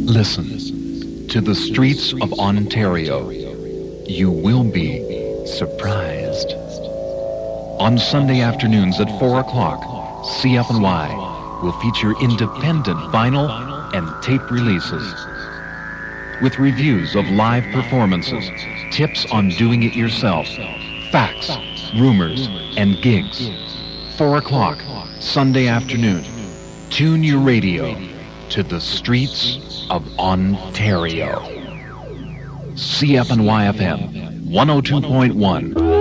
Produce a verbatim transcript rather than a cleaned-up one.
Listen to the streets of Ontario. You will be surprised. On Sunday afternoons at four o'clock, C F N Y will feature independent vinyl and tape releases with reviews of live performances, tips on doing it yourself, facts, rumors, and gigs. four o'clock, Sunday afternoon. Tune your radio to the streets of Ontario. C F N Y F M one oh two point one.